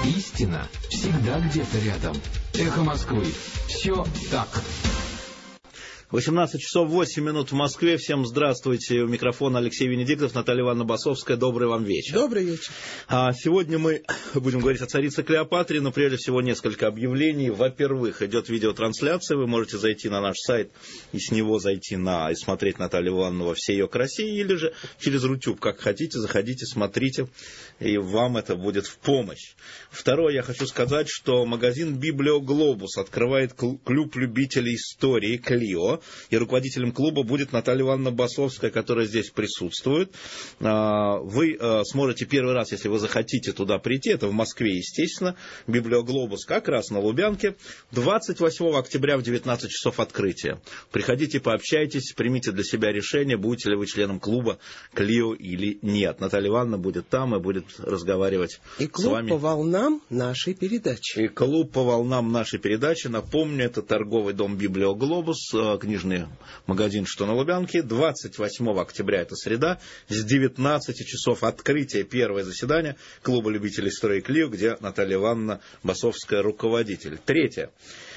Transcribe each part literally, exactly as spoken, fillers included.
Истина всегда где-то рядом. Эхо Москвы. Все так. восемнадцать часов восемь минут в Москве. Всем здравствуйте. У микрофона Алексей Венедиктов, Наталья Ивановна Басовская. Добрый вам вечер. Добрый вечер. А сегодня мы будем говорить о царице Клеопатре, но прежде всего несколько объявлений. Во-первых, идет видеотрансляция. Вы можете зайти на наш сайт и с него зайти на и смотреть Наталью Ивановну во всей ее красе, или же через Рутюб, как хотите, заходите, смотрите, и вам это будет в помощь. Второе, я хочу сказать, что магазин «Библиоглобус» открывает клуб любителей истории «Клио». И руководителем клуба будет Наталья Ивановна Басовская, которая здесь присутствует. Вы сможете первый раз, если вы захотите туда прийти, это в Москве, естественно, «Библиоглобус» как раз на Лубянке, двадцать восьмого октября в девятнадцать часов открытия. Приходите, пообщайтесь, примите для себя решение, будете ли вы членом клуба «Клио» или нет. Наталья Ивановна будет там и будет разговаривать и с вами. И клуб по волнам нашей передачи. И клуб по волнам нашей передачи. Напомню, это торговый дом «Библиоглобус», книжный магазин, что на Лубянке. двадцать восьмого октября, это среда, с девятнадцати часов открытие, первое заседание клуба любителей истории «Клио», где Наталья Ивановна Басовская руководитель. Третье.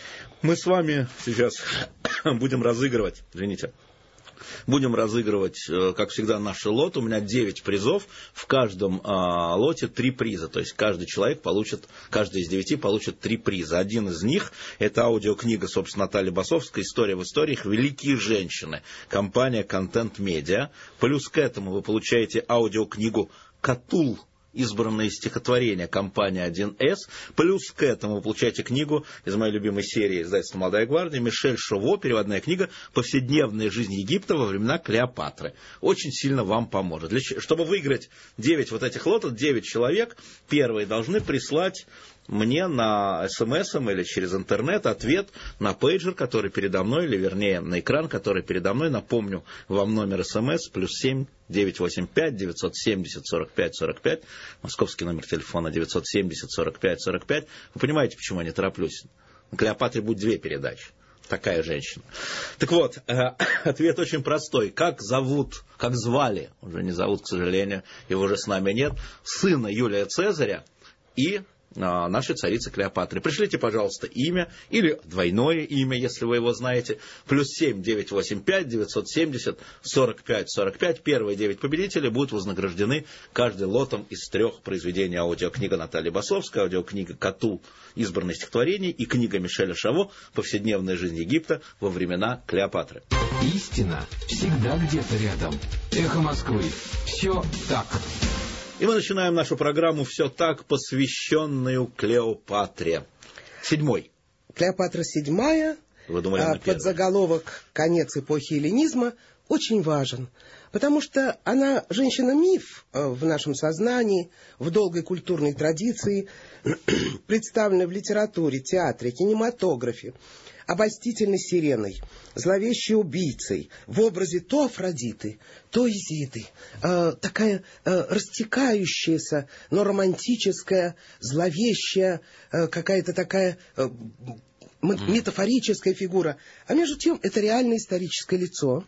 Мы с вами сейчас будем разыгрывать, извините, Будем разыгрывать, как всегда, наши лоты. У меня девять призов. В каждом а, лоте три приза. То есть каждый человек получит, каждый из девяти получит три приза. Один из них – это аудиокнига, собственно, Натальи Басовской «История в историях. Великие женщины». Компания «Контент Медиа». Плюс к этому вы получаете аудиокнигу «Катул. Избранные стихотворения», компания один эс. Плюс к этому вы получаете книгу из моей любимой серии издательства «Молодая гвардия» Мишель Шово, переводная книга «Повседневная жизнь Египта во времена Клеопатры». Очень сильно вам поможет. Для, чтобы выиграть девять вот этих лотов, девять человек, первые должны прислать мне на смс или через интернет ответ на пейджер, который передо мной, или вернее на экран, который передо мной. Напомню вам номер смс плюс семь девятьсот восемьдесят пять девятьсот семьдесят сорок пять сорок пять, московский номер телефона девятьсот семьдесят сорок пять сорок пять. Вы понимаете, почему я не тороплюсь? На Клеопатре будет две передачи. Такая женщина. Так вот, э, ответ очень простой. Как зовут, как звали, уже не зовут, к сожалению, его уже с нами нет, сына Юлия Цезаря и нашей царицы Клеопатры. Пришлите, пожалуйста, имя или двойное имя, если вы его знаете. Плюс семь девятьсот восемьдесят пять девятьсот семьдесят сорок пять сорок пять. Первые девять победителей будут вознаграждены каждый лотом из трех произведений. Аудиокнига Натальи Басовской, аудиокнига «Катул. Избранные стихотворения» и книга Мишеля Шаво «Повседневная жизнь Египта во времена Клеопатры». Истина всегда где-то рядом. Эхо Москвы. Все так. И мы начинаем нашу программу «Все так», посвященную Клеопатре. Седьмой. Клеопатра седьмая, Вы думали, а, под заголовок «Конец эпохи эллинизма» очень важен, потому что она женщина-миф в нашем сознании, в долгой культурной традиции, представлена в литературе, театре, кинематографе, обольстительной сиреной, зловещей убийцей, в образе то Афродиты, то Изиды, э, такая э, растекающаяся, но романтическая, зловещая, э, какая-то такая э, метафорическая фигура. А между тем это реальное историческое лицо.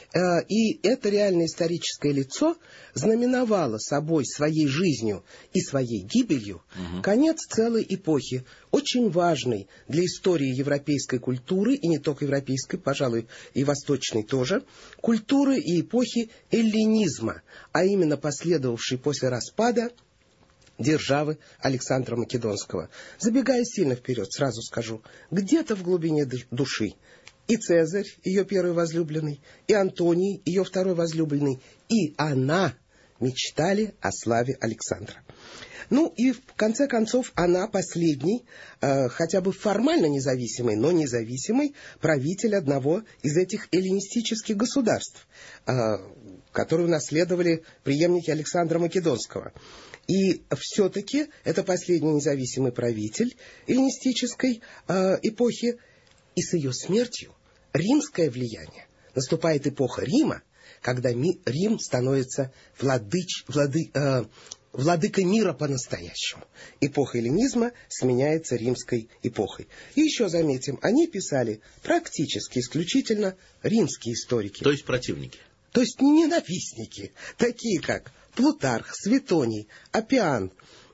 И это реальное историческое лицо знаменовало собой, своей жизнью и своей гибелью угу. конец целой эпохи, очень важной для истории европейской культуры, и не только европейской, пожалуй, и восточной тоже, культуры и эпохи эллинизма, а именно последовавшей после распада державы Александра Македонского. Забегая сильно вперед, сразу скажу, где-то в глубине души и Цезарь, ее первый возлюбленный, и Антоний, ее второй возлюбленный, и она мечтали о славе Александра. Ну и в конце концов она последний, э, хотя бы формально независимый, но независимый правитель одного из этих эллинистических государств, э, которые унаследовали преемники Александра Македонского. И все-таки это последний независимый правитель эллинистической э, эпохи, и с ее смертью римское влияние. Наступает эпоха Рима, когда ми, Рим становится владыч, влады, э, владыкой мира по-настоящему. Эпоха эллинизма сменяется римской эпохой. И еще заметим, они писали практически исключительно римские историки. То есть противники. То есть ненавистники, такие как Плутарх, Светоний, Аппиан,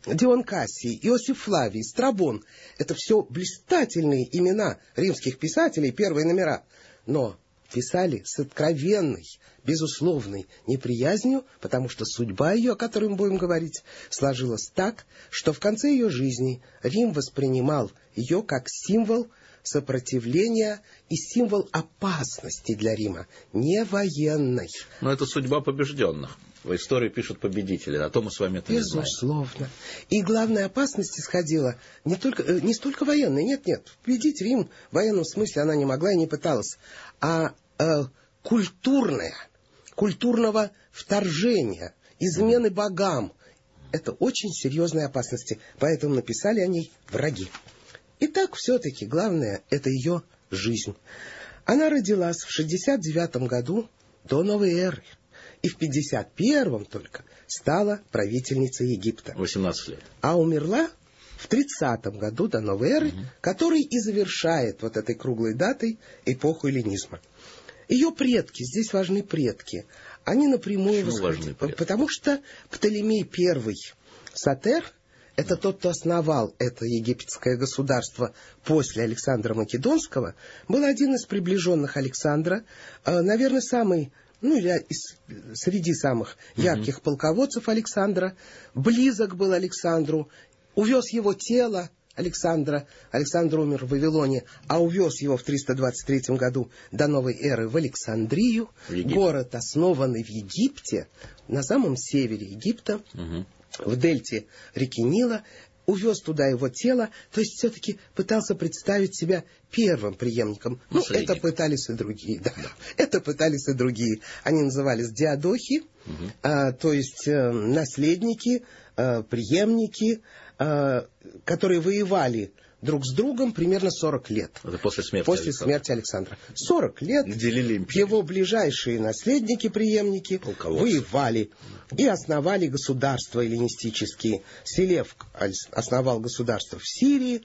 Дион Кассий, Иосиф Флавий, Страбон — это все блистательные имена римских писателей, первые номера. Но писали с откровенной, безусловной неприязнью, потому что судьба ее, о которой мы будем говорить, сложилась так, что в конце ее жизни Рим воспринимал ее как символ сопротивления и символ опасности для Рима, не военной. Но это судьба побежденных. В истории пишут победители, а то мы с вами это не знаем. Безусловно. И главная опасность исходила не, только, не столько военной, нет-нет, победить Рим в военном смысле она не могла и не пыталась, а э, культурная, культурного вторжения, измены богам. Это очень серьезные опасности, поэтому написали о ней враги. Итак, все-таки главное — это ее жизнь. Она родилась в шестьдесят девятом году до новой эры. И в пятьдесят первом только стала правительницей Египта. восемнадцать лет. А умерла в тридцатом году до новой эры, угу. который и завершает вот этой круглой датой эпоху эллинизма. Ее предки, здесь важны предки, они напрямую восходят, потому что Птолемей I Сотер — это тот, кто основал это египетское государство после Александра Македонского, был один из приближенных Александра, наверное, самый... ну, или из, среди самых ярких mm-hmm. полководцев Александра, близок был Александру, увез его тело Александра, Александр умер в Вавилоне, а увез его в триста двадцать третьем году до новой эры в Александрию, в город, основанный в Египте, на самом севере Египта, mm-hmm. в дельте реки Нила, увез туда его тело, то есть все-таки пытался представить себя первым преемником. Ну, это пытались и другие, да. Это пытались и другие. Они назывались диадохи, угу. а, то есть а, наследники, а, преемники, а, которые воевали друг с другом примерно сорок лет. Это после смерти После Александра. смерти Александра. сорок лет его ближайшие наследники, преемники воевали и основали государства эллинистические. Селевк основал государство в Сирии,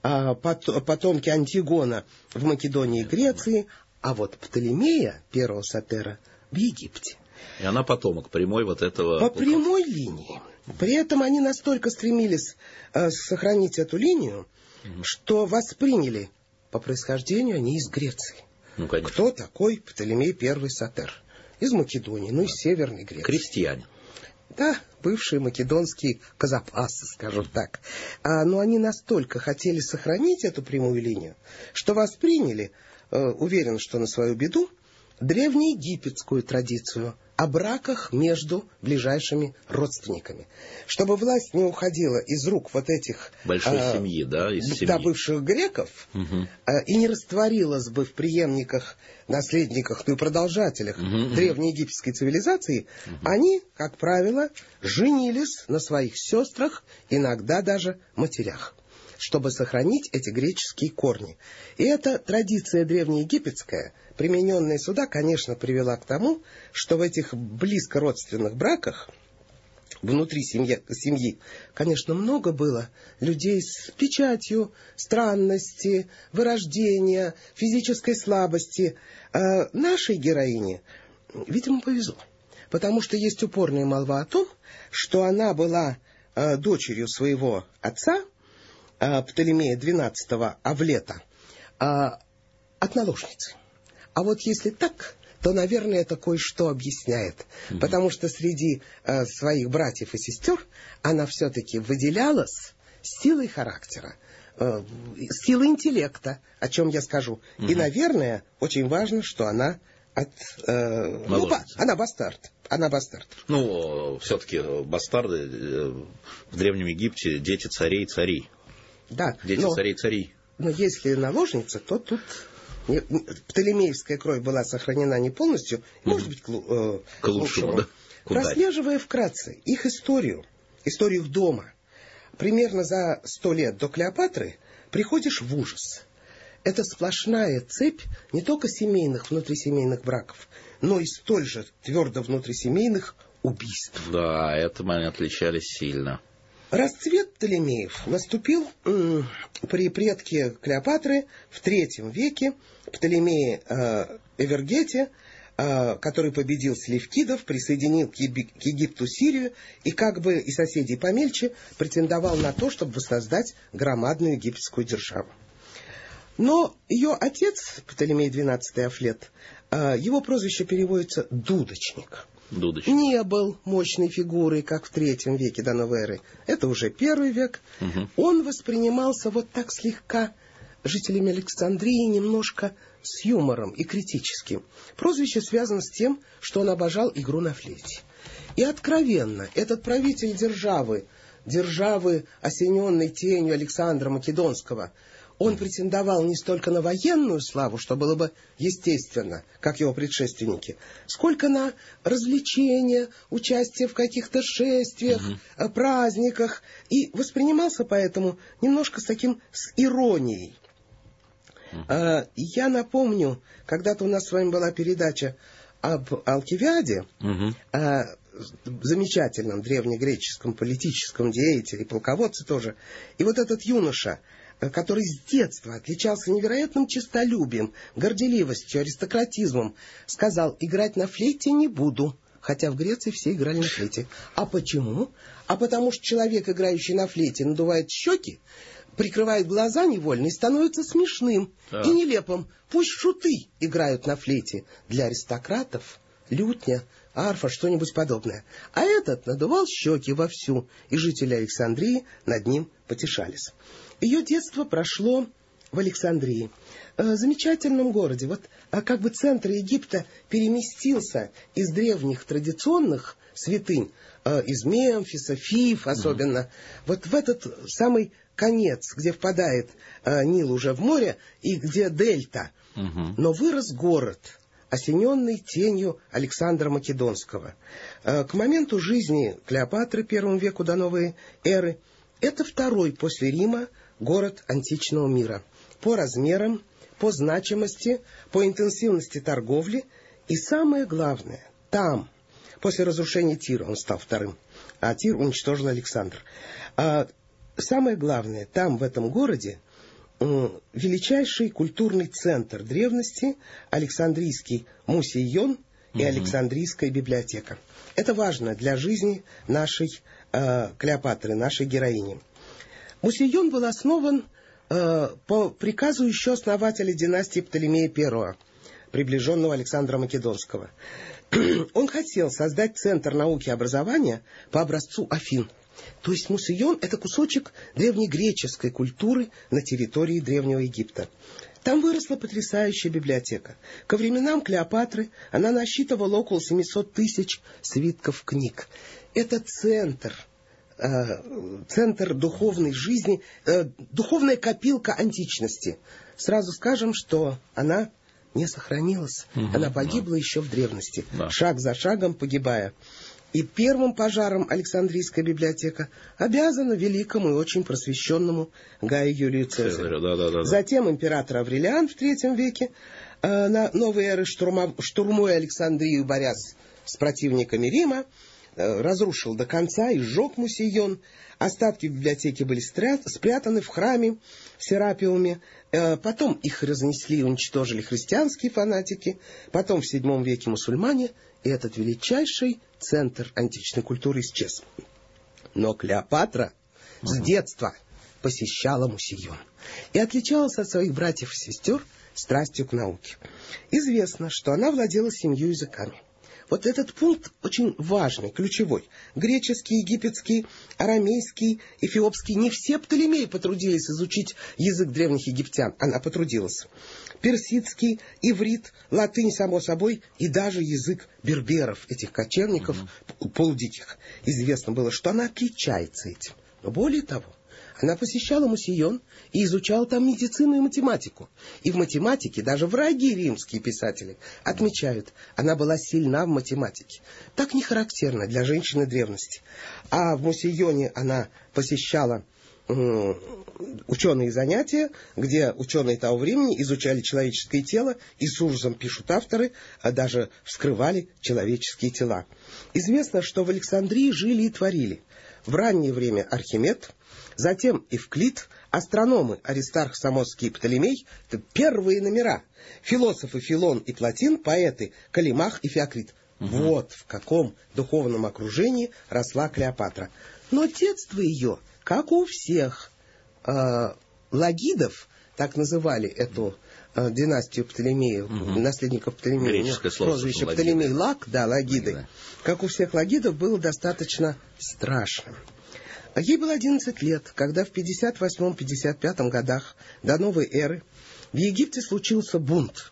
потомки Антигона в Македонии и Греции, а вот Птолемея, первого Сотера, в Египте. И она потомок прямой вот этого... По прямой линии. При этом они настолько стремились э, сохранить эту линию, угу. что восприняли по происхождению они из Греции. Ну, конечно. Кто такой Птолемей I Сотер? Из Македонии, ну, да. из Северной Греции. Крестьяне. Да, бывшие македонские казапасы, скажем так. А, но они настолько хотели сохранить эту прямую линию, что восприняли, э, уверен, что на свою беду, древнеегипетскую традицию о браках между ближайшими родственниками. Чтобы власть не уходила из рук вот этих... Большой а, семьи, да? Из семьи. Да, бывших греков, угу. а, и не растворилась бы в преемниках, наследниках, ну и продолжателях угу, древнеегипетской цивилизации, угу. они, как правило, женились на своих сестрах, иногда даже матерях, чтобы сохранить эти греческие корни. И эта традиция древнеегипетская, примененная сюда, конечно, привела к тому, что в этих близко родственных браках внутри семьи, семьи, конечно, много было людей с печатью странности, вырождения, физической слабости. А нашей героине, видимо, повезло, потому что есть упорная молва о том, что она была а, дочерью своего отца, а, Птолемея двенадцатого Авлета, а, от наложницы. А вот если так, то, наверное, это кое-что объясняет. Mm-hmm. Потому что среди э, своих братьев и сестер она все-таки выделялась силой характера, э, силой интеллекта, о чем я скажу. Mm-hmm. И, наверное, очень важно, что она от... Э, ну, ба, она бастард. Она бастард. Ну, все-таки бастарды э, в Древнем Египте дети царей и царей. Да. Дети но, царей и царей. Но если наложница, то тут... Птолемеевская кровь была сохранена не полностью, mm-hmm. может быть, к, э, к лучшему. Да? Прослеживая вкратце их историю, историю их дома, примерно за сто лет до Клеопатры, приходишь в ужас. Это сплошная цепь не только семейных, внутрисемейных браков, но и столь же твердо внутрисемейных убийств. Да, этим они отличались сильно. Расцвет Птолемеев наступил м, при предке Клеопатры в третьем веке, Птолемее э, Эвергете, который победил селевкидов, присоединил к Египту Сирию и как бы и соседей помельче претендовал на то, чтобы воссоздать громадную египетскую державу. Но ее отец, Птолемей двенадцатый Афлет, его прозвище переводится «дудочник». Дудочник. Не был мощной фигурой, как в третьем веке до новой эры. Это уже первый век. Угу. Он воспринимался вот так слегка жителями Александрии немножко с юмором и критически. Прозвище связано с тем, что он обожал игру на флейте. И откровенно, этот правитель державы, державы, осененной тенью Александра Македонского, он претендовал не столько на военную славу, что было бы естественно, как его предшественники, сколько на развлечения, участие в каких-то шествиях, угу. праздниках, и воспринимался поэтому немножко с таким, с иронией. Uh, я напомню, когда-то у нас с вами была передача об Алкивиаде, uh-huh. uh, замечательном древнегреческом политическом деятеле, полководце тоже. И вот этот юноша, который с детства отличался невероятным честолюбием, горделивостью, аристократизмом, сказал: играть на флейте не буду. Хотя в Греции все играли на флейте. А почему? А потому что человек, играющий на флейте, надувает щеки, прикрывает глаза невольно и становится смешным да. и нелепым. Пусть шуты играют на флейте. Для аристократов лютня, арфа, что-нибудь подобное. А этот надувал щеки вовсю, и жители Александрии над ним потешались. Ее детство прошло в Александрии, в замечательном городе. Вот как бы центр Египта переместился из древних традиционных святынь, из Мемфиса, Фив особенно, mm-hmm. вот в этот самый конец, где впадает э, Нил уже в море, и где дельта. Угу. Но вырос город, осененный тенью Александра Македонского. Э, к моменту жизни Клеопатры, первому веку до новой эры, это второй после Рима город античного мира. По размерам, по значимости, по интенсивности торговли. И самое главное, там, после разрушения Тира, он стал вторым, а Тир уничтожил Александр. Э, Самое главное, там, в этом городе, величайший культурный центр древности, Александрийский мусейон и угу. Александрийская библиотека. Это важно для жизни нашей э, Клеопатры, нашей героини. Мусейон был основан э, по приказу еще основателя династии Птолемея Первого, приближенного Александра Македонского. Он хотел создать центр науки и образования по образцу Афин. То есть Мусейон — это кусочек древнегреческой культуры на территории Древнего Египта. Там выросла потрясающая библиотека. Ко временам Клеопатры она насчитывала около семьсот тысяч свитков книг. Это центр, э, центр духовной жизни, э, духовная копилка античности. Сразу скажем, что она не сохранилась. Угу, она погибла да. еще в древности, да. шаг за шагом погибая. И первым пожаром Александрийская библиотека обязана великому и очень просвещенному Гаю Юлию Цезарю. Да, да, да, да. Затем император Аврелиан в третьем веке э, на новой эры штурма, штурмуя Александрию, борясь с противниками Рима, э, разрушил до конца и сжег Мусейон. Остатки библиотеки были спрятаны в храме в Серапиуме. Э, потом их разнесли и уничтожили христианские фанатики. Потом в седьмом веке мусульмане. И этот величайший центр античной культуры исчез. Но Клеопатра uh-huh. с детства посещала Мусейон и отличалась от своих братьев и сестер страстью к науке. Известно, что она владела семью языками. Вот этот пункт очень важный, ключевой. Греческий, египетский, арамейский, эфиопский. Не все Птолемеи потрудились изучить язык древних египтян. Она потрудилась. Персидский, иврит, латынь, само собой, и даже язык берберов, этих кочевников угу. полудиких. Известно было, что она отличается этим. Но более того, она посещала Мусейон и изучала там медицину и математику. И в математике даже враги римские писатели отмечают, она была сильна в математике. Так не характерно для женщины древности. А в Мусейоне она посещала э, ученые занятия, где ученые того времени изучали человеческое тело и с ужасом, пишут авторы, а даже вскрывали человеческие тела. Известно, что в Александрии жили и творили в раннее время Архимед, затем Евклид, Астрономы Аристарх, Самосский и Птолемей — это первые номера. Философы Филон и Платин, поэты Калимах и Феокрит. Угу. Вот в каком духовном окружении росла Клеопатра. Но детство ее, как у всех э, лагидов, так называли эту э, династию Птолемеев, угу. наследников Птолемея. Греческое слово. Прозвище Птолемей Лаг, да, лагиды. Лагиды. Как у всех лагидов, было достаточно страшным. Ей было одиннадцать лет, когда в пятьдесят восьмом — пятьдесят пятом годах до новой эры в Египте случился бунт.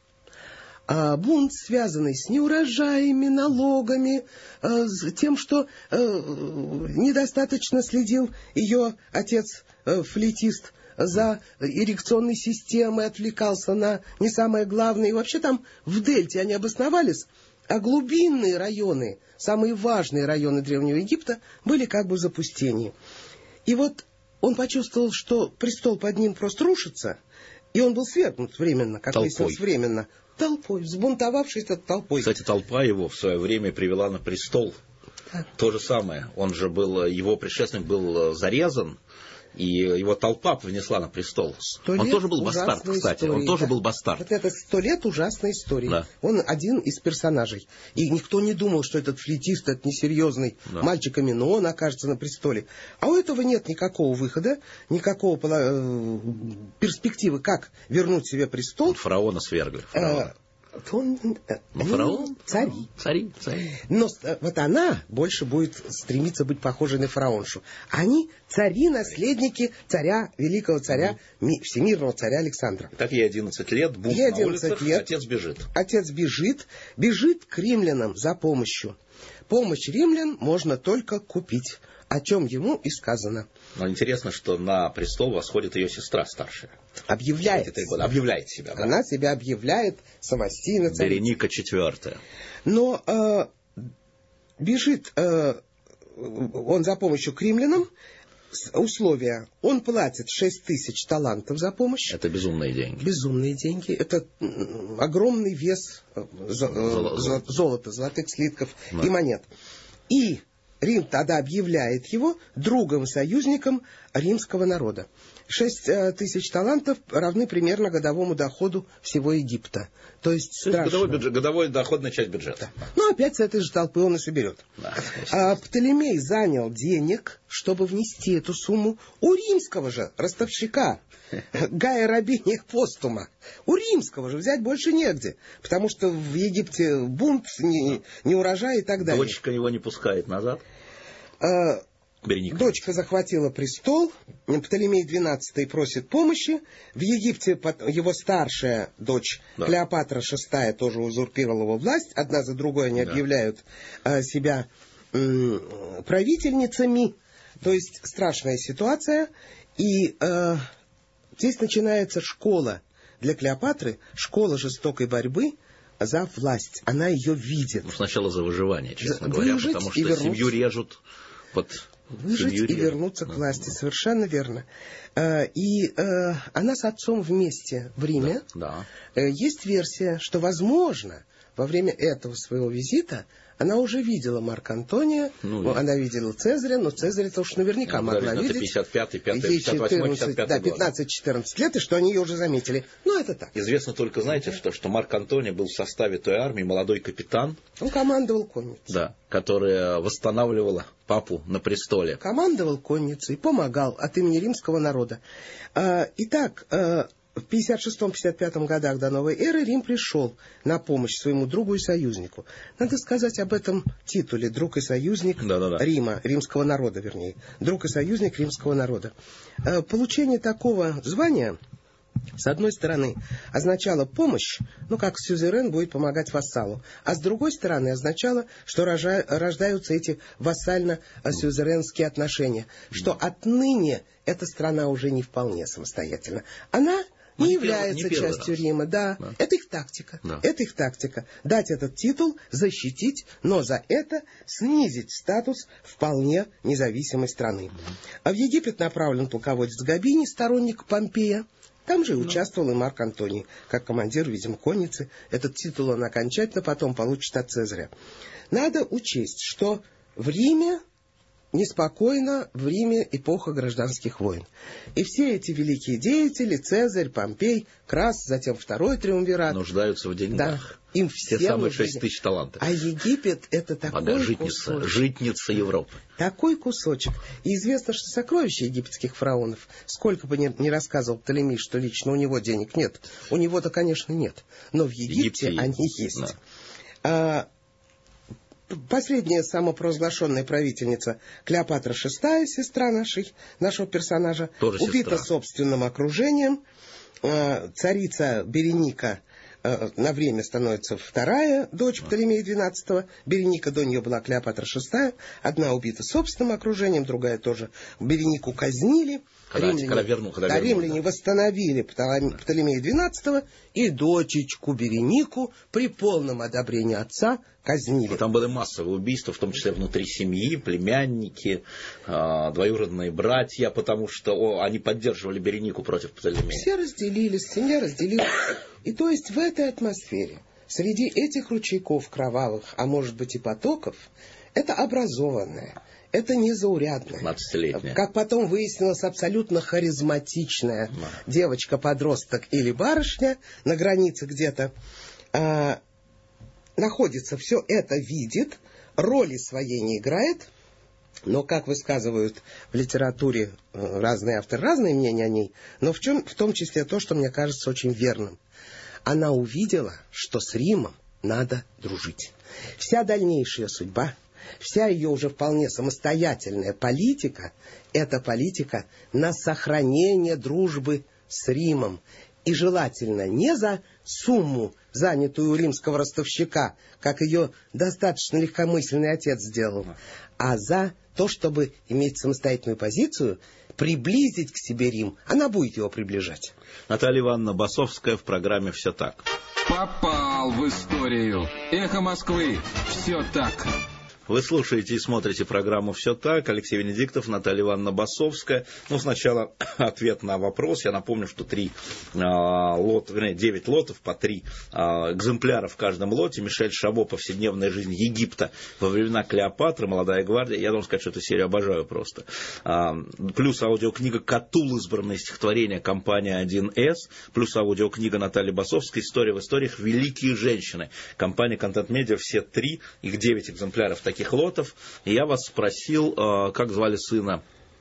А бунт, связанный с неурожаями, налогами, э, с тем, что э, недостаточно следил ее отец, э, флейтист, за ирригационной системой, отвлекался на не самое главное. И вообще там в Дельте они обосновались, а глубинные районы, самые важные районы Древнего Египта, были как бы в запустении. И вот он почувствовал, что престол под ним просто рушится, и он был свергнут временно, как выяснилось, временно. Толпой, взбунтовавшейся толпой. Кстати, толпа его в свое время привела на престол. Да. То же самое. Он же был, его предшественник был зарезан, и его толпа внесла на престол. Он тоже был бастард, кстати. Истории, он тоже да. был бастард. Вот это сто лет ужасной истории. Да. Он один из персонажей. И никто не думал, что этот флейтист, этот несерьезный да. мальчик Аминон окажется на престоле. А у этого нет никакого выхода, никакого э, перспективы, как вернуть себе престол. Фараона свергли. Фараона. Он, ну, фараон? Цари. Цари, цари. Но вот она больше будет стремиться быть похожей на фараоншу. Они цари, наследники царя, великого царя, mm-hmm. всемирного царя Александра. Так ей одиннадцать лет, бунт на улицах, лет, отец бежит. Отец бежит, бежит к римлянам за помощью. Помощь римлян можно только купить, о чем ему и сказано. Но интересно, что на престол восходит ее сестра старшая. Объявляет. Объявляет себя. Да? Она себя объявляет самостийно. Береника четвертая. Но э, бежит э, он за помощью к римлянам. Условия. Он платит шесть тысяч талантов за помощь. Это безумные деньги. Безумные деньги. Это огромный вес золота, золота, золота золотых слитков да. и монет. И Рим тогда объявляет его другом-союзником римского народа. Шесть тысяч талантов равны примерно годовому доходу всего Египта. То есть, То есть годовой, бюджет, годовой доходная часть бюджета. Да. Ну, опять с этой же толпы он и соберет. Да, а Птолемей занял денег, чтобы внести эту сумму у римского же ростовщика, Гая Рабиния Постума. У римского же взять больше негде, потому что в Египте бунт, не, не урожай и так далее. Дочка его не пускает назад? А, Береника. Дочка захватила престол, Птолемей двенадцатый просит помощи. В Египте его старшая дочь, да. Клеопатра шестая, тоже узурпировала его власть. Одна за другой они да. объявляют э, себя э, правительницами. То есть страшная ситуация. И э, здесь начинается школа для Клеопатры, школа жестокой борьбы за власть. Она ее видит. Ну, сначала за выживание, честно говоря, потому что семью режут под... Выжить и вернуться к власти. Совершенно верно. И она с отцом вместе в Риме. Да, да. Есть версия, что, возможно, во время этого своего визита она уже видела Марка Антония, ну, она видела Цезаря, но Цезаря-то уж наверняка ну, могла видеть. пятьдесят пятый, пятьдесят восьмой, пятьдесят пятый да, пятнадцать-четырнадцать лет, и что они ее уже заметили. Ну, это так. Известно только, знаете, что, что Марк Антоний был в составе той армии, молодой капитан. Он командовал конницей. Да, которая восстанавливала папу на престоле. Командовал конницей, помогал от имени римского народа. Итак, в пятьдесят шестом — пятьдесят пятом годах до новой эры Рим пришел на помощь своему другу и союзнику. Надо сказать об этом титуле «Друг и союзник Да-да-да. Рима», римского народа, вернее. «Друг и союзник римского народа». Получение такого звания, с одной стороны, означало помощь, ну, как сюзерен будет помогать вассалу, а с другой стороны, означало, что рождаются эти вассально-сюзеренские отношения, что отныне эта страна уже не вполне самостоятельна. Она не, не является не частью раз. Рима, да. да. Это их тактика. Да. Это их тактика. Дать этот титул, защитить, но за это снизить статус вполне независимой страны. А в Египет направлен полководец Габини, сторонник Помпея. Там же и участвовал и Марк Антоний, как командир, видимо, конницы. Этот титул он окончательно потом получит от Цезаря. Надо учесть, что в Риме неспокойно в Риме эпоха гражданских войн. И все эти великие деятели, Цезарь, Помпей, Крас, затем второй триумвират, нуждаются в деньгах. Да, им все все самые нужны. шесть тысяч талантов. А Египет — это такой Ага, житница, кусочек. житница Европы. Такой кусочек. И известно, что сокровища египетских фараонов, сколько бы ни, ни рассказывал Птолемей, что лично у него денег нет, у него-то, конечно, нет, но в Египте, Египте они есть. Да. А, последняя самопровозглашенная правительница Клеопатра шестая, сестра нашей, нашего персонажа, тоже убита сестра. собственным окружением. А, царица Береника на время становится вторая дочь Птолемея двенадцатого. Береника, до нее была Клеопатра шестая. Одна убита собственным окружением, другая тоже. Беренику казнили. Когда, римляне, когда вернул, когда да, вернул, римляне да. восстановили Птолемея двенадцатого и дочечку Беренику при полном одобрении отца казнили. И там были массовые убийства, в том числе внутри семьи, племянники, э, двоюродные братья, потому что о, они поддерживали Беренику против Птолемея. Все разделились, семья разделилась. И то есть в этой атмосфере, среди этих ручейков кровавых, а может быть и потоков, это образованная, это незаурядная, пятнадцатилетняя, как потом выяснилось, абсолютно харизматичная да. девочка-подросток или барышня на границе где-то, э, находится, все это видит, роли своей не играет, но, как высказывают в литературе разные авторы, разные мнения о ней, но в, чем, в том числе то, что мне кажется очень верным. Она увидела, что с Римом надо дружить. Вся дальнейшая судьба, вся ее уже вполне самостоятельная политика, это политика на сохранение дружбы с Римом. И желательно не за сумму, занятую у римского ростовщика, как ее достаточно легкомысленный отец сделал, а за то, чтобы иметь самостоятельную позицию, приблизить к себе Рим. Она будет его приближать. Наталья Ивановна Басовская в программе «Все так». Попал в историю. Эхо Москвы. Все так. Вы слушаете и смотрите программу «Все так». Алексей Венедиктов, Наталья Ивановна Басовская. Ну, сначала ответ на вопрос. Я напомню, что три э, лота, вернее, девять лотов по три э, экземпляра в каждом лоте. Мишель Шабо «Повседневная жизнь Египта во времена Клеопатры», «Молодая гвардия». Я должен сказать, что эту серию обожаю просто. Э, плюс аудиокнига «Катул. Избранные стихотворения. Компания один эс». Плюс аудиокнига Натальи Басовской «История в историях. Великие женщины». Компания «Контент Медиа». Все три, их девять экземпляров таких лотов. И я вас спросил, как звали сына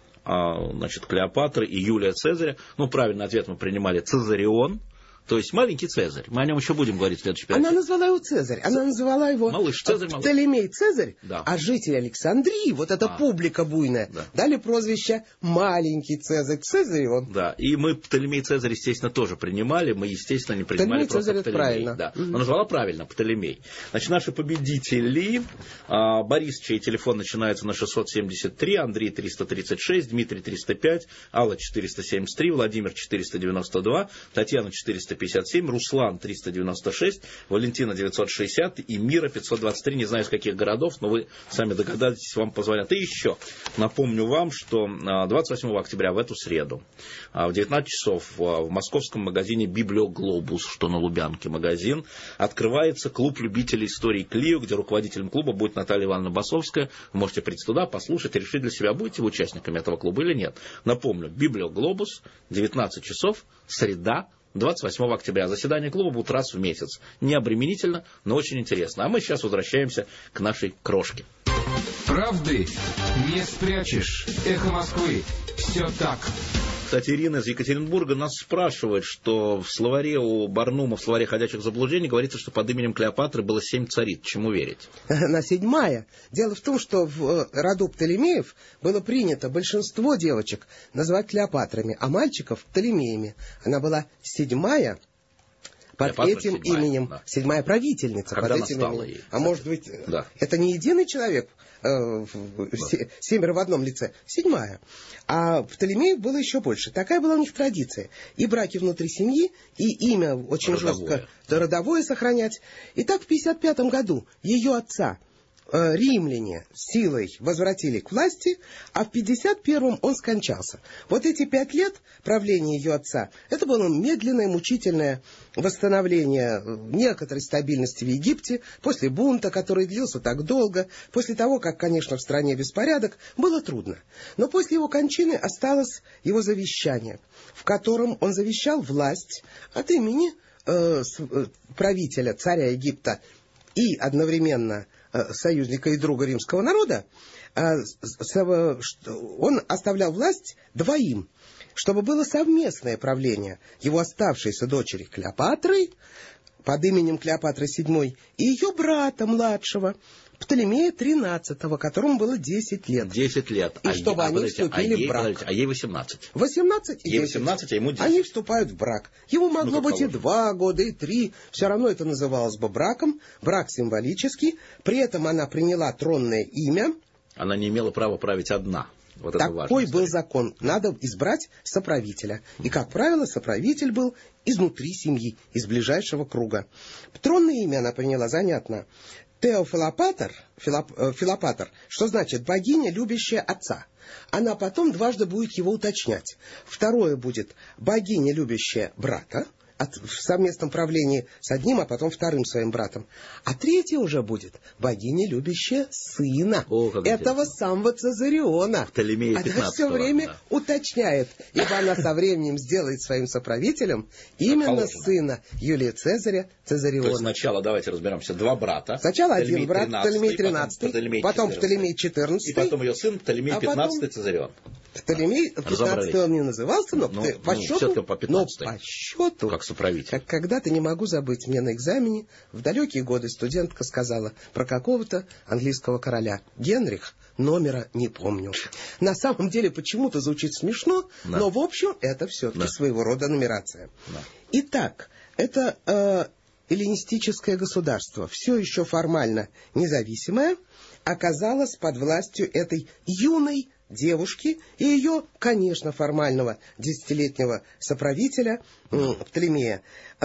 значит, Клеопатры и Юлия Цезаря. Ну, правильный ответ мы принимали: Цезарион. То есть маленький Цезарь. Мы о нем еще будем говорить в следующей передаче. Она назвала его Цезарь. Она назвала его малыш, Цезарь, малыш. Птолемей Цезарь, да. А жители Александрии, вот эта а. публика буйная, да. дали прозвище маленький Цезарь. Цезарь он. Да, и мы Птолемей Цезарь, естественно, тоже принимали. Мы, естественно, не принимали Птолемей просто Цезарь, Птолемей. правильно. Да. Угу. Но назвала правильно Птолемей. Значит, наши победители. Борис, чей телефон начинается на шестьсот семьдесят три, Андрей триста тридцать шесть, Дмитрий триста пять, Алла четыреста семьдесят три, Владимир четыреста девяносто два, Татьяна четыреста пятьдесят семь, Руслан триста девяносто шесть, Валентина девятьсот шестьдесят и Мира пятьсот двадцать три. Не знаю, из каких городов, но вы сами догадаетесь, вам позвонят. И еще напомню вам, что двадцать восьмого октября, в эту среду, в девятнадцать часов в московском магазине «Библиоглобус», что на Лубянке магазин, открывается клуб любителей истории Клио, где руководителем клуба будет Наталья Ивановна Басовская. Вы можете прийти туда, послушать и решить для себя, будете вы участниками этого клуба или нет. Напомню, «Библиоглобус», девятнадцать часов, среда, двадцать восьмого октября. Заседание клуба будет раз в месяц. Не обременительно, но очень интересно. А мы сейчас возвращаемся к нашей крошке. Правды не спрячешь. Эхо Москвы. Все так. Кстати, Ирина из Екатеринбурга нас спрашивает, что в словаре у Барнума, в словаре ходячих заблуждений, говорится, что под именем Клеопатры было семь цариц. Чему верить? Она седьмая. Дело в том, что в роду Птолемеев было принято большинство девочек называть Клеопатрами, а мальчиков Птолемеями. Она была седьмая под Клеопатра этим седьмая, именем, да. седьмая правительница. Когда под этим именем. Ей, а может быть, да. это не единый человек? Да. Семеро в одном лице. Седьмая. А Птолемеев было еще больше. Такая была у них традиция. И браки внутри семьи, и имя очень родовое. жестко родовое сохранять. И так в пятьдесят пятом году ее отца э, римляне силой возвратили к власти, а в пятьдесят первом он скончался. Вот эти пять лет правления ее отца, это было медленное, мучительное восстановление некоторой стабильности в Египте после бунта, который длился так долго, после того, как, конечно, в стране беспорядок, было трудно. Но после его кончины осталось его завещание, в котором он завещал власть от имени э, правителя, царя Египта и одновременно союзника и друга римского народа, он оставлял власть двоим, чтобы было совместное правление его оставшейся дочери Клеопатры под именем Клеопатры седьмой и ее брата младшего Птолемея тринадцатого, которому было десять лет. десять лет. И а чтобы е... они а, вступили а ей, в брак. А ей восемнадцать. восемнадцать и ей десять. восемнадцать, а ему десять. Они вступают в брак. Ему могло ну, быть и положено. два года, и три. Все равно это называлось бы браком. Брак символический. При этом она приняла тронное имя. Она не имела права править одна. Вот это важно. Такой был закон. Надо избрать соправителя. И, как правило, соправитель был изнутри семьи, из ближайшего круга. Тронное имя она приняла, занятно. Теофилопатр, Филоп, э, Филопатр, что значит богиня, любящая отца. Она потом дважды будет его уточнять. Второе будет богиня, любящая брата, от, в совместном правлении с одним, а потом вторым своим братом. А третье уже будет богиня, любящая сына. О, этого самого Цезариона. Птолемея Она пятнадцатого, все время да. уточняет, ибо она со временем сделает своим соправителем именно сына Юлия Цезаря, Цезариона. То есть сначала давайте разберемся. Два брата. Сначала Птолемей один брат, Птолемей тринадцатый, Птолемей потом Птолемей четырнадцатый. И потом ее сын Птолемей а пятнадцатый Цезарион. Птолемей пятнадцатый он не назывался, но ну, по, ну, счету, по но по счету, как соправитель. как когда-то, не могу забыть, мне на экзамене в далекие годы студентка сказала про какого-то английского короля. Генрих, номера не помню. На самом деле почему-то звучит смешно, да. Но в общем это все-таки да. своего рода нумерация. Да. Итак, это э, эллинистическое государство, все еще формально независимое, оказалось под властью этой юной девушки и ее, конечно, формального десятилетнего соправителя Птолемея.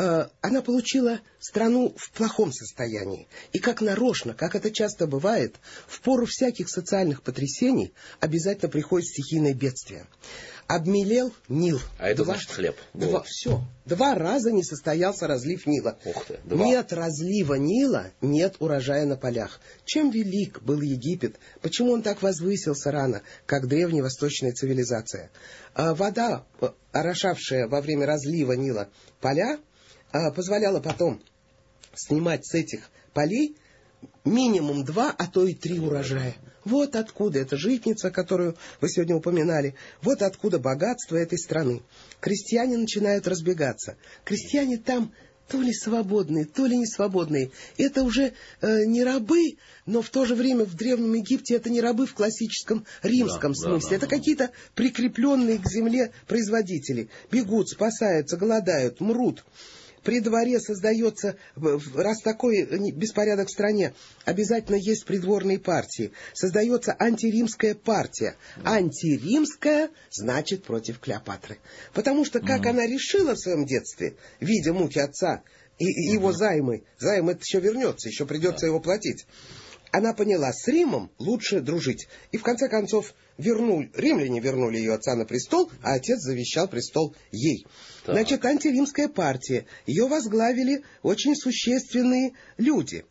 Она получила страну в плохом состоянии. И как нарочно, как это часто бывает, в пору всяких социальных потрясений обязательно приходит стихийное бедствие. Обмелел Нил. А это два, значит хлеб. Два, все. Два раза не состоялся разлив Нила. Ух ты, два. Нет разлива Нила, нет урожая на полях. Чем велик был Египет? Почему он так возвысился рано, как древневосточная цивилизация? А вода, орошавшая во время разлива Нила поля, позволяла потом снимать с этих полей минимум два, а то и три урожая. Вот откуда эта житница, которую вы сегодня упоминали. Вот откуда богатство этой страны. Крестьяне начинают разбегаться. Крестьяне там то ли свободные, то ли не свободные. Это уже э, не рабы, но в то же время в Древнем Египте это не рабы в классическом римском да, смысле. Да, да, это да. какие-то прикрепленные к земле производители. Бегут, спасаются, голодают, мрут. При дворе создается, раз такой беспорядок в стране, обязательно есть придворные партии. Создается антиримская партия. Антиримская значит против Клеопатры. Потому что, как mm. она решила в своем детстве, видя муки отца и, и mm-hmm. его займы, займ это еще вернется, еще придется yeah. его платить. Она поняла, с Римом лучше дружить. И в конце концов вернули, римляне вернули ее отца на престол, а отец завещал престол ей. Так. Значит, антиримская партия. Ее возглавили очень существенные люди.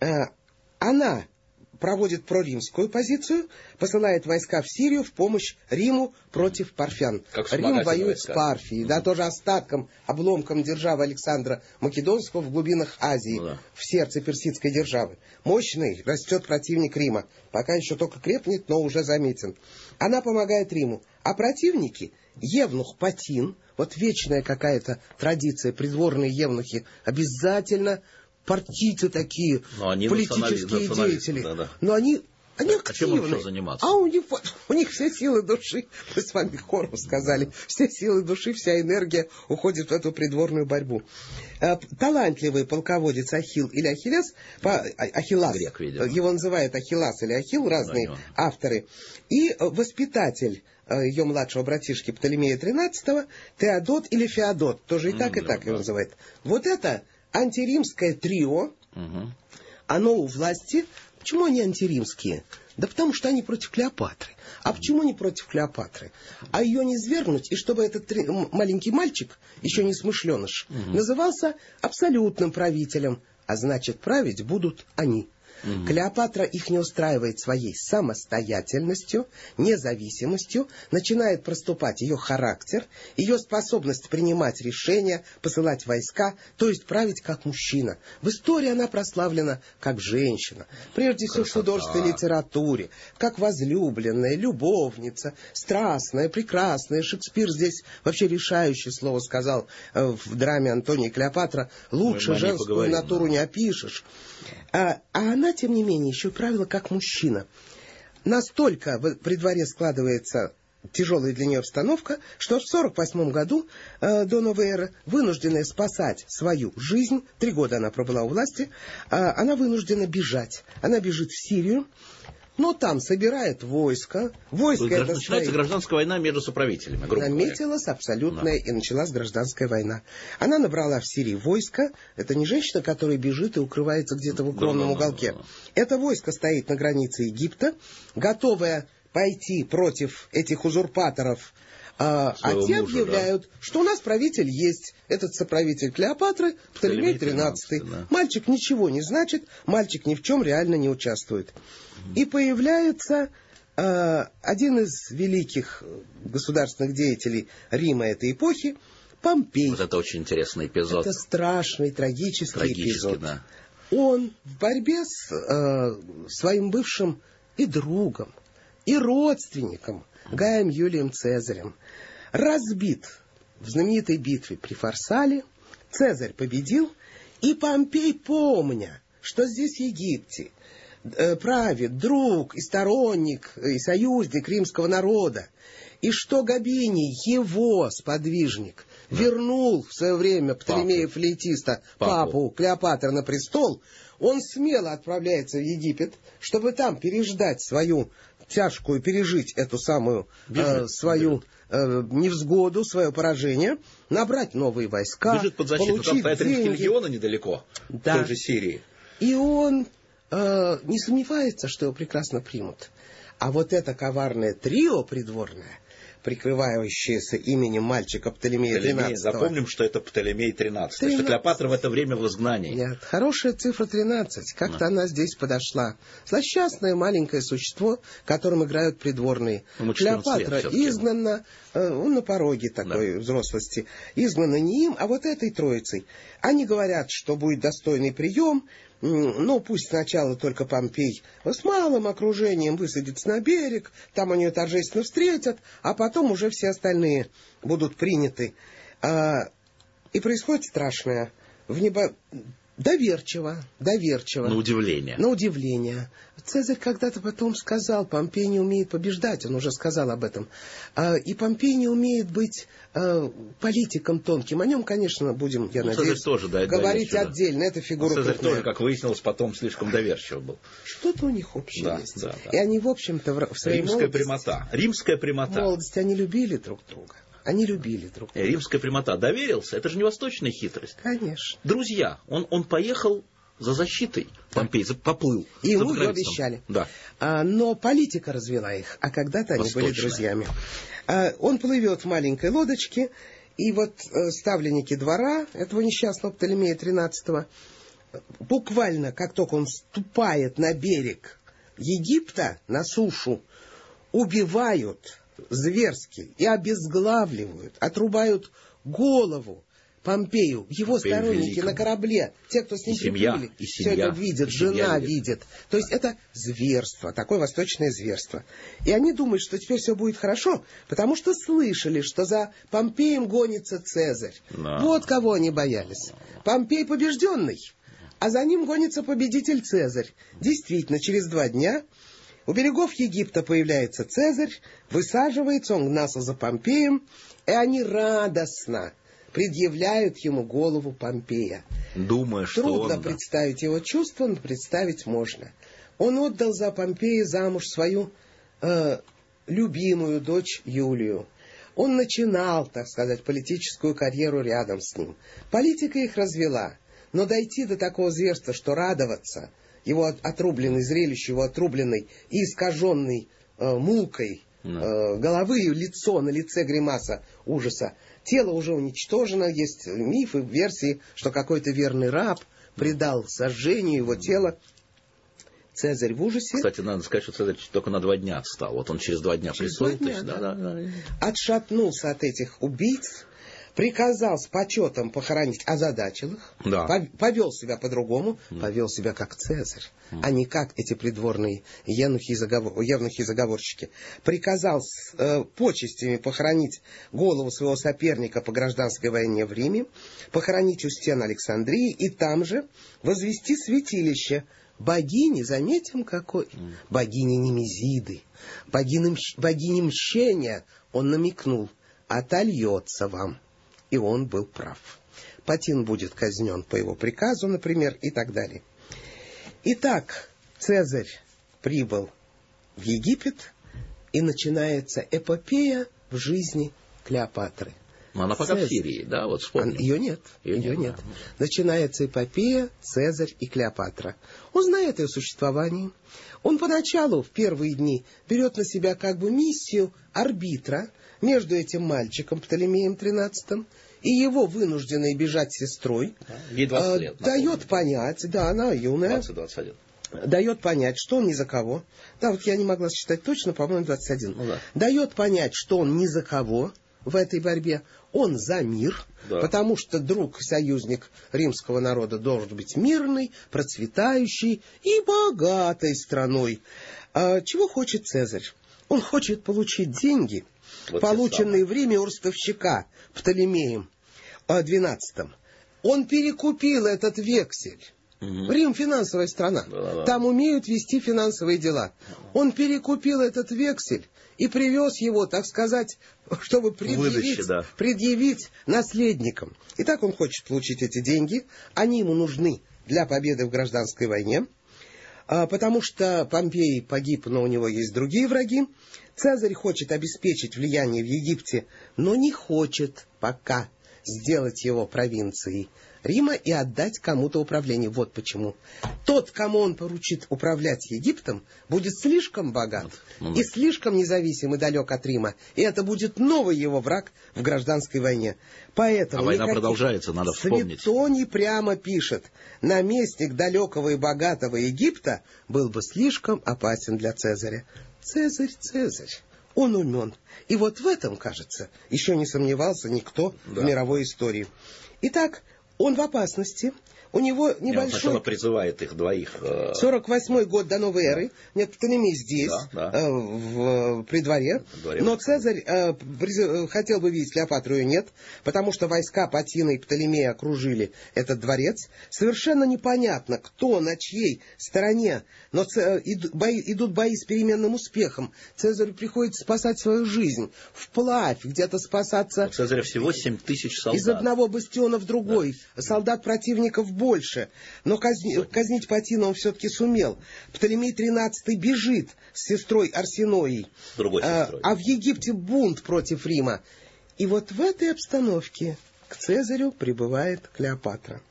Она проводит проримскую позицию, посылает войска в Сирию в помощь Риму против парфян. Рим воюет войска. с Парфией, mm-hmm. да, тоже остатком, обломком державы Александра Македонского в глубинах Азии, mm-hmm. в сердце персидской державы. Мощный растет противник Рима. Пока еще только крепнет, но уже заметен. Она помогает Риму. А противники, евнух Патин, вот вечная какая-то традиция, придворные евнухи, обязательно партийцы такие, политические деятели. Да, да. Но они, они а чем им еще заниматься? А у них, у них все силы души, мы с вами хором сказали, все силы души, вся энергия уходит в эту придворную борьбу. Талантливый полководец Ахилл или Ахиллес, Ахиллас, Грек, его называют Ахиллас или Ахилл, разные да, авторы, и воспитатель ее младшего братишки Птолемея тринадцатого, Теодот или Феодот, тоже и так, mm, и так да, его да. называют. Вот это антиримское трио, угу. оно у власти Почему они антиримские? Да потому что они против Клеопатры. А почему не против Клеопатры? А ее не свергнуть, и чтобы этот три... маленький мальчик, еще не смышленыш, угу. назывался абсолютным правителем, а значит, править будут они. Угу. Клеопатра их не устраивает своей самостоятельностью, независимостью, начинает проступать ее характер, ее способность принимать решения, посылать войска, то есть править как мужчина. В истории она прославлена как женщина, прежде всего в художественной литературе, как возлюбленная, любовница, страстная, прекрасная. Шекспир здесь вообще решающее слово сказал в драме «Антоний и Клеопатра». Лучше женскую поговорим, натуру да. не опишешь. А, а она, тем не менее, еще правила как мужчина. Настолько при дворе складывается тяжелая для нее обстановка, что в сорок восьмом году э, до новой эры, вынужденная спасать свою жизнь, три года она пробыла у власти, э, она вынуждена бежать. Она бежит в Сирию, но там собирает войско. Войско это это начинается свои... гражданская война между соправителями. Наметилась абсолютная, да. и началась гражданская война. Она набрала в Сирии войско. Это не женщина, которая бежит и укрывается где-то в укромном да, да, уголке. Да, да, да. Это войско стоит на границе Египта, готовое пойти против этих узурпаторов. А, а те мужа, объявляют, да. что у нас правитель есть. Этот соправитель Клеопатры, Птолемей тринадцатый. Да. Мальчик ничего не значит, мальчик ни в чем реально не участвует. И появляется э, один из великих государственных деятелей Рима этой эпохи, Помпей. Вот это очень интересный эпизод. Это страшный, трагический, трагический эпизод. Да. Он в борьбе с э, своим бывшим и другом, и родственником Гаем Юлием Цезарем разбит в знаменитой битве при Фарсале. Цезарь победил, и Помпей, помня, что здесь в Египте правит друг и сторонник и союзник римского народа, и что Габиний, его сподвижник, да. вернул в свое время Птолемея Флейтиста, папу. папу Клеопатры на престол, он смело отправляется в Египет, чтобы там переждать свою тяжкую, пережить эту самую э, свою э, невзгоду, свое поражение, набрать новые войска, бежит под защиту, получить там стоят римские деньги. легионы недалеко, да. в той же Сирии. И он э, не сомневается, что его прекрасно примут. А вот это коварное трио придворное, прикрывающееся именем мальчика Птолемея тринадцатого. Запомним, что это Птолемей тринадцатый, тринадцатый. Что Клеопатра в это время в изгнании. Нет, хорошая цифра тринадцать. Как-то да. она здесь подошла. Злосчастное маленькое существо, которым играют придворные. Ну, Клеопатра изгнана, э, он на пороге такой да. взрослости. Изгнана не им, а вот этой троицей. Они говорят, что будет достойный прием. Ну, пусть сначала только Помпей с малым окружением высадится на берег, там они ее торжественно встретят, а потом уже все остальные будут приняты. А, и происходит страшное. В небо... Доверчиво, доверчиво. На удивление. На удивление. Цезарь когда-то потом сказал, Помпей не умеет побеждать, он уже сказал об этом. А, и Помпей не умеет быть а, политиком тонким. О нем, конечно, будем, я ну, надеюсь, тоже, да, говорить доверчиво. Отдельно. Это фигура Цезарь крупная. тоже, как выяснилось, потом слишком доверчив был. Что-то у них общее да, есть. Да, да. И они, в общем-то, в, в своей Римская молодости... прямота. Римская прямота. В молодости они любили друг друга. Они любили друг друга. Римская прямота. Доверился. Это же не восточная хитрость. Конечно. Друзья. Он, он поехал за защитой. Помпей поплыл. И ему ее обещали. Да. А, но политика развела их. А когда-то они были друзьями. А, он плывет в маленькой лодочке. И вот э, ставленники двора этого несчастного Птолемея тринадцатого буквально, как только он ступает на берег Египта, на сушу, убивают зверски и обезглавливают, отрубают голову Помпею, его Помпею сторонники великому. На корабле, те, кто с ним приплыли, все это видят, жена видит. видит. То есть это зверство, такое восточное зверство. И они думают, что теперь все будет хорошо, потому что слышали, что за Помпеем гонится Цезарь. Да. Вот кого они боялись. Помпей побежденный, а за ним гонится победитель Цезарь. Действительно, через два дня у берегов Египта появляется Цезарь, высаживается, он гнался за Помпеем, и они радостно предъявляют ему голову Помпея. Думая, что Трудно он, представить да. его чувства, но представить можно. Он отдал за Помпея замуж свою э, любимую дочь Юлию. Он начинал, так сказать, политическую карьеру рядом с ним. Политика их развела, но дойти до такого зверства, что радоваться его отрубленной, зрелище его отрубленной и искаженной э, мукой э, головы, лицо, на лице гримаса ужаса. Тело уже уничтожено, есть мифы, версии, что какой-то верный раб предал сожжению его тела. Цезарь в ужасе. Кстати, надо сказать, что Цезарь только на два дня отстал. Вот он через два дня через присутствует. Два дня, есть, да. Да, да, да. Отшатнулся от этих убийц, приказал с почетом похоронить, озадачил их, Да. повел себя по-другому, mm. повел себя как Цезарь, mm. а не как эти придворные евнухи и, заговор, евнухи и заговорщики. Приказал с э, почестями похоронить голову своего соперника по гражданской войне в Риме, похоронить у стен Александрии и там же возвести святилище богини, заметим какой, mm. богини Немезиды, богини, богини мщения, он намекнул, отольется вам. И он был прав. Патин будет казнен по его приказу, например, и так далее. Итак, Цезарь прибыл в Египет, и начинается эпопея в жизни Клеопатры. Но она пока Цезарь. В Сирии, да, вот вспомним. Ее нет, ее, ее нет. нет. Да. Начинается эпопея Цезарь и Клеопатра. Он знает ее существование. Он поначалу, в первые дни, берет на себя как бы миссию арбитра между этим мальчиком Птолемеем тринадцатым и его вынужденной бежать сестрой. Ей двадцать лет. Дает понять, да, она юная. двадцать двадцать один. Дает понять, что он ни за кого. Да, вот я не могла считать точно, по-моему, двадцать один. Ну, да. Дает понять, что он ни за кого в этой борьбе. Он за мир, да. потому что друг, союзник римского народа должен быть мирный, процветающий и богатой страной. А чего хочет Цезарь? Он хочет получить деньги, вот полученные в Риме у ростовщика Птолемеем двенадцатым. Он перекупил этот вексель. Угу. Рим финансовая страна. Да-да-да. Там умеют вести финансовые дела. Он перекупил этот вексель и привез его, так сказать, чтобы предъявить, Выдачи, да. предъявить наследникам. Итак, он хочет получить эти деньги. Они ему нужны для победы в гражданской войне. Потому что Помпей погиб, но у него есть другие враги. Цезарь хочет обеспечить влияние в Египте, но не хочет пока сделать его провинцией Рима и отдать кому-то управление. Вот почему. Тот, кому он поручит управлять Египтом, будет слишком богат ну, и слишком независим и далек от Рима. И это будет новый его враг в гражданской войне. Поэтому а война продолжается, надо вспомнить. Светоний прямо пишет: наместник далекого и богатого Египта был бы слишком опасен для Цезаря. Цезарь, Цезарь. Он умен. И вот в этом, кажется, еще не сомневался никто да. в мировой истории. Итак, он в опасности. У него небольшой... Он сначала призывает их двоих. сорок восьмой год до новой эры. Да. Нет, Птолемей здесь, да, да. Э, в, при дворе. дворе. Но Цезарь э, приз... хотел бы видеть Клеопатру, ее нет, потому что войска Патина и Птолемея окружили этот дворец. Совершенно непонятно, кто на чьей стороне. Но ц... иду... бои... идут бои с переменным успехом. Цезарю приходится спасать свою жизнь. Вплавь, где-то спасаться... У Цезаря всего семь тысяч солдат. Из одного бастиона в другой. Да. Солдат противников больше, но казни, казнить Патина он все-таки сумел. Птолемей тринадцатый бежит с сестрой Арсеноей, Другой сестрой. А, а в Египте бунт против Рима. И вот в этой обстановке к Цезарю прибывает Клеопатра.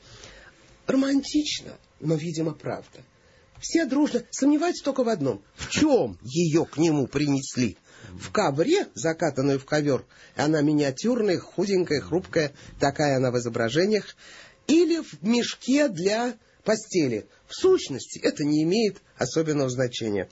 Романтично, но, видимо, правда. Все дружно сомневаются только в одном. В чем ее к нему принесли? В ковре, закатанную в ковер, она миниатюрная, худенькая, хрупкая, такая она в изображениях, или в мешке для постели. В сущности, это не имеет особенного значения.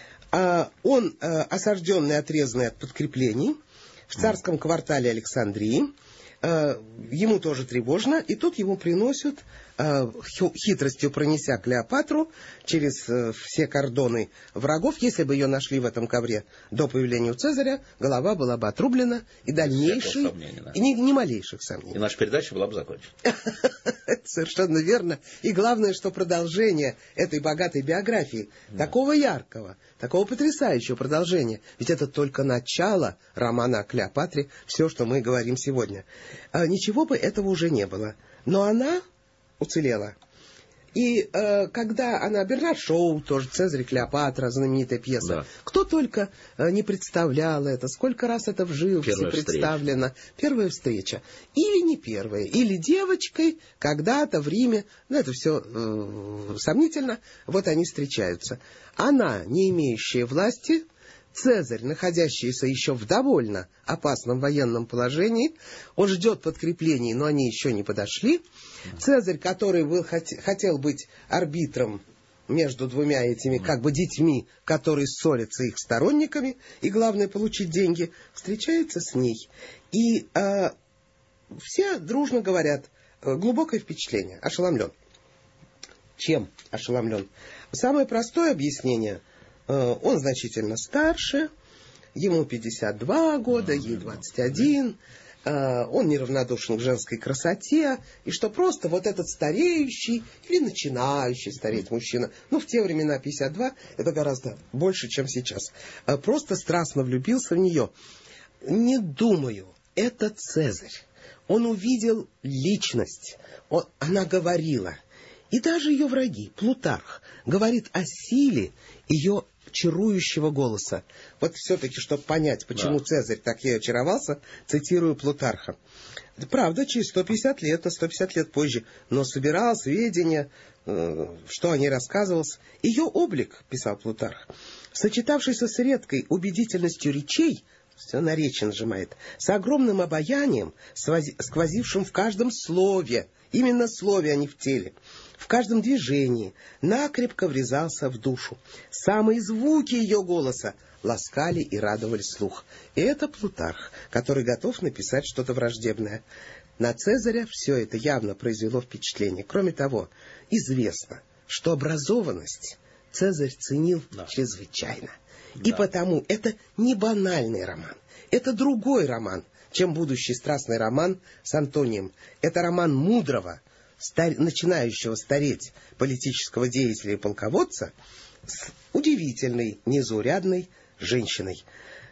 А он, а, осажденный, отрезанный от подкреплений, в царском квартале Александрии, а, ему тоже тревожно, и тут ему приносят, а, хитростью пронеся Клеопатру через а, все кордоны врагов. Если бы ее нашли в этом ковре до появления Цезаря, голова была бы отрублена, и дальнейший, сомнений, да. и ни, ни малейших сомнений. И наша передача была бы закончена. Совершенно верно. И главное, что продолжение этой богатой биографии, да. такого яркого, такого потрясающего продолжения, ведь это только начало романа о Клеопатре, все, что мы говорим сегодня. А, ничего бы этого уже не было. Но она уцелела. И э, когда она... Бернард Шоу, тоже «Цезарь и Клеопатра», знаменитая пьеса. Да. Кто только э, не представлял это, сколько раз это в живописи Первая представлено. Встреча. Первая встреча. Или не первая. Или девочкой когда-то в Риме, ну это все э, сомнительно, вот они встречаются. Она, не имеющая власти... Цезарь, находящийся еще в довольно опасном военном положении, он ждет подкреплений, но они еще не подошли. Цезарь, который был, хотел быть арбитром между двумя этими как бы детьми, которые ссорятся их сторонниками, и главное получить деньги, встречается с ней. И э, все дружно говорят, глубокое впечатление, ошеломлен. Чем ошеломлен? Самое простое объяснение – он значительно старше, ему пятьдесят два года, ей двадцать один, он неравнодушен к женской красоте, и что просто вот этот стареющий или начинающий стареть мужчина, ну, в те времена пятьдесят два, это гораздо больше, чем сейчас, просто страстно влюбился в нее. Не думаю, это Цезарь. Он увидел личность, он, она говорила, и даже ее враги, Плутарх, говорит о силе ее чарующего голоса. Вот все-таки, чтобы понять, почему да. Цезарь так ей очаровался, цитирую Плутарха. Правда, через сто пятьдесят лет, на сто пятьдесят лет позже, но собирал сведения, э, что о ней рассказывалось. Ее облик, писал Плутарх, сочетавшийся с редкой убедительностью речей, все на речи нажимает, с огромным обаянием, сквозившим в каждом слове, именно слове, а не в теле, в каждом движении, накрепко врезался в душу. Самые звуки ее голоса ласкали и радовали слух. И это Плутарх, который готов написать что-то враждебное. На Цезаря все это явно произвело впечатление. Кроме того, известно, что образованность Цезарь ценил да. чрезвычайно. Да. И потому это не банальный роман. Это другой роман, чем будущий страстный роман с Антонием. Это роман мудрого, стар... начинающего стареть политического деятеля и полководца с удивительной, незаурядной женщиной.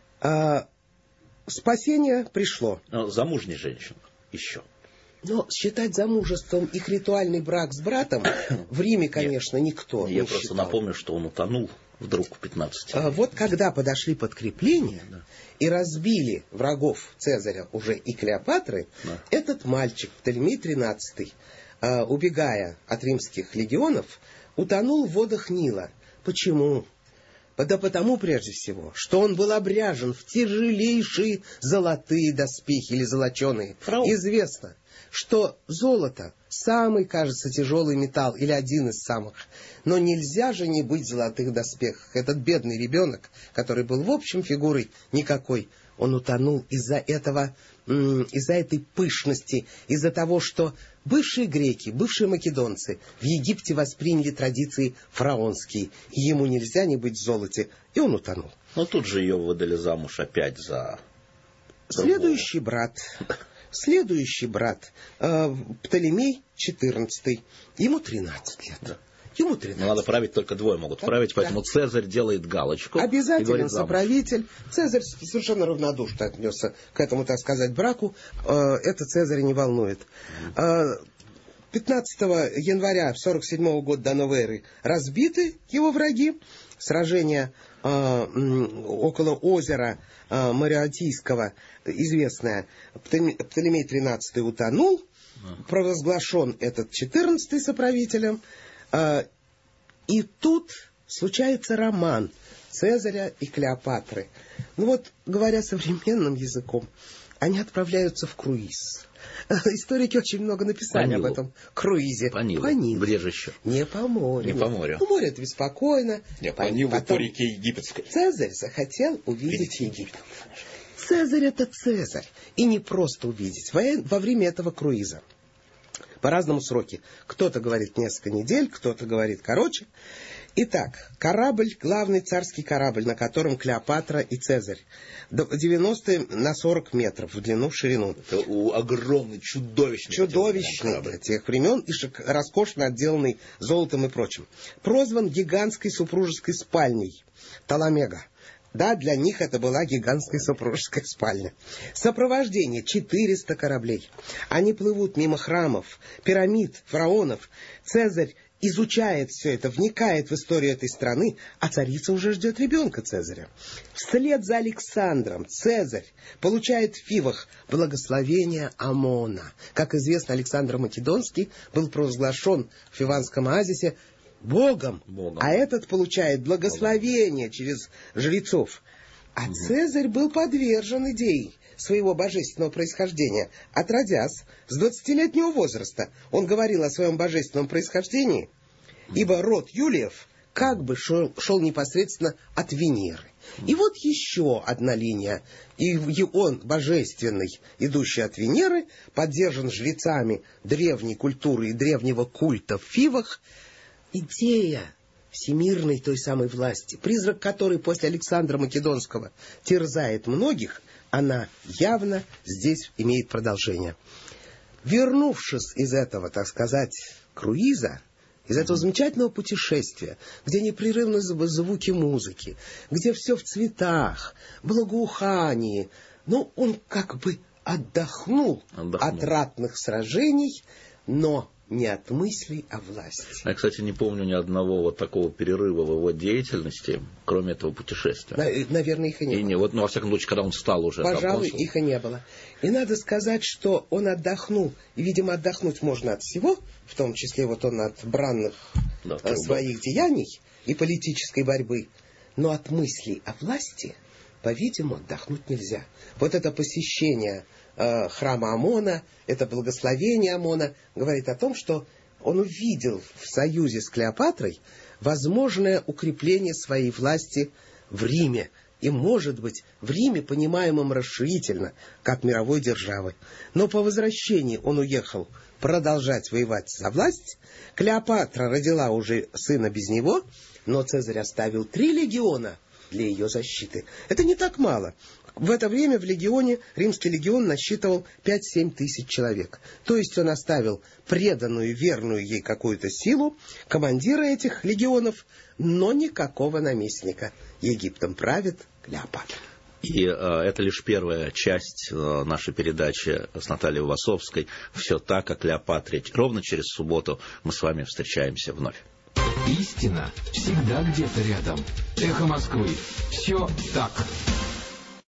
А, спасение пришло. Но замужней женщиной еще. Но считать замужеством их ритуальный брак с братом в Риме, конечно, Нет. никто Я не просто считал. Напомню, что он утонул вдруг в пятнадцати. А вот когда подошли подкрепления да. и разбили врагов Цезаря уже и Клеопатры, да. этот мальчик, Птолемей тринадцатый, убегая от римских легионов, утонул в водах Нила. Почему? Да потому, прежде всего, что он был обряжен в тяжелейшие золотые доспехи или золоченые. Фрау. Известно, что золото самый, кажется, тяжелый металл или один из самых. Но нельзя же не быть в золотых доспехах. Этот бедный ребенок, который был в общем фигурой никакой, он утонул из-за этого, из-за этой пышности, из-за того, что бывшие греки, бывшие македонцы в Египте восприняли традиции фараонские, и ему нельзя не быть в золоте, и он утонул. Но тут же ее выдали замуж опять за... Следующий брат, следующий брат, э, Птолемей четырнадцатый, ему тринадцать лет. Да. Ему тринадцать. Но надо править, только двое могут править, да. Поэтому Цезарь делает галочку. Обязательно соправитель. Цезарь совершенно равнодушно отнесся к этому, так сказать, браку. Это Цезаря не волнует. пятнадцатого января сорок седьмого года до новой эры разбиты его враги. Сражение около озера Мариотийского известное. Птолемей тринадцатый утонул. Провозглашен этот четырнадцатый соправителем. И тут случается роман Цезаря и Клеопатры. Ну вот, говоря современным языком, они отправляются в круиз. Историки очень много написали об этом круизе. По Нилу. По Нилу. Где же еще? Не по морю. Не по морю. Ну, море это беспокойно. Не, по Нилу, Потом... по реке Египетской. Цезарь захотел увидеть Египет. Цезарь это Цезарь. И не просто увидеть. Во, во время этого круиза. По-разному сроки. Кто-то говорит несколько недель, кто-то говорит короче. Итак, корабль, главный царский корабль, на котором Клеопатра и Цезарь. девяносто на сорок метров в длину, в ширину. Это огромный, чудовищный. Чудовищный для тех времен и шик, роскошно отделанный золотом и прочим. Прозван гигантской супружеской спальней Таламега. Да, для них это была гигантская супружеская спальня. Сопровождение четыреста кораблей. Они плывут мимо храмов, пирамид, фараонов. Цезарь изучает все это, вникает в историю этой страны, а царица уже ждет ребенка Цезаря. Вслед за Александром Цезарь получает в Фивах благословение Амона. Как известно, Александр Македонский был провозглашен в Фиванском оазисе Богом, Богом, а этот получает благословение Богом через жрецов. А угу. Цезарь был подвержен идее своего божественного происхождения. Отродясь, с двадцатилетнего возраста, он говорил о своем божественном происхождении, ибо род Юлиев как бы шел, шел непосредственно от Венеры. И вот еще одна линия. И он, божественный, идущий от Венеры, поддержан жрецами древней культуры и древнего культа в Фивах. Идея всемирной той самой власти, призрак которой после Александра Македонского терзает многих, она явно здесь имеет продолжение. Вернувшись из этого, так сказать, круиза, из этого замечательного путешествия, где непрерывно звуки музыки, где все в цветах, благоухании, но он как бы отдохнул, отдохнул. от ратных сражений, но не от мыслей о власти. Я, кстати, не помню ни одного вот такого перерыва в его деятельности, кроме этого путешествия. На, наверное, их и не и было. Не, вот, ну, во всяком случае, когда он встал уже. Пожалуй, их и не было. И надо сказать, что он отдохнул. И, видимо, отдохнуть можно от всего, в том числе вот он от бранных да, своих деяний и политической борьбы. Но от мыслей о власти, по-видимому, отдохнуть нельзя. Вот это посещение храма Амона, это благословение Амона, говорит о том, что он увидел в союзе с Клеопатрой возможное укрепление своей власти в Риме. И, может быть, в Риме, понимаемом расширительно, как мировой державы. Но по возвращении он уехал продолжать воевать за власть. Клеопатра родила уже сына без него, но Цезарь оставил три легиона для ее защиты. Это не так мало. В это время в легионе, римский легион насчитывал пять-семь тысяч человек. То есть он оставил преданную, верную ей какую-то силу, командира этих легионов, но никакого наместника. Египтом правит Клеопатра. И э, это лишь первая часть э, нашей передачи с Натальей Васовской. Все так, как Клеопатре. Ровно через субботу мы с вами встречаемся вновь. Истина всегда где-то рядом. Эхо Москвы. Все так.